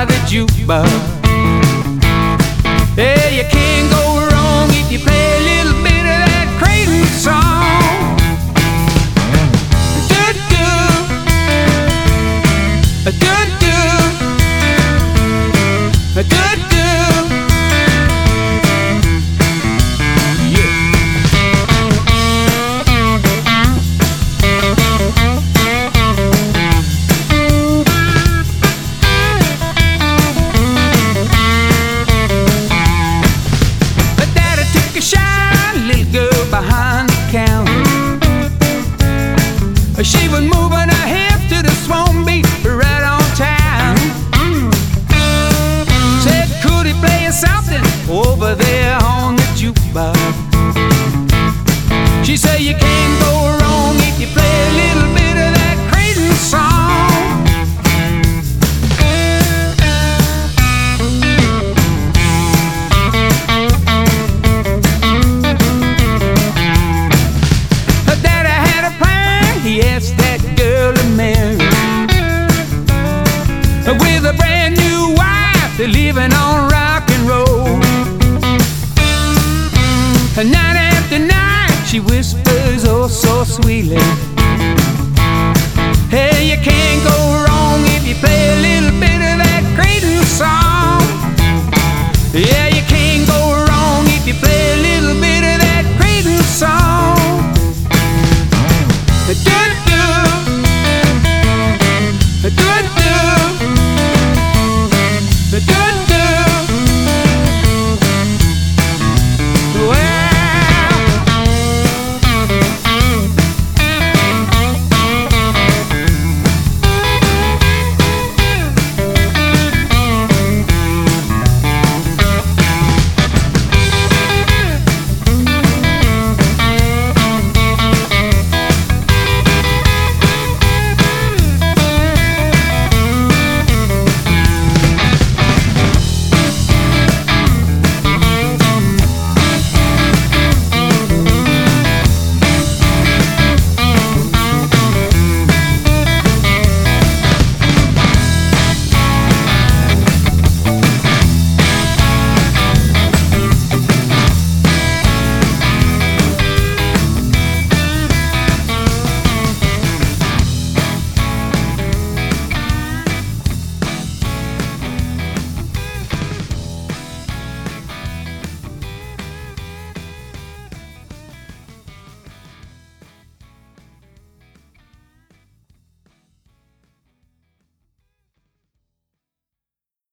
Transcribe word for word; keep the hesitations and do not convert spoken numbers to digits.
by the jukebox. Yeah, you can't go wrong if you play a little bit of that Creighton song. Do-do, do-do, do-do. Behind the counter, she was moving her hips to the swan beat right on time. Said, could he play something over there on the jukebox?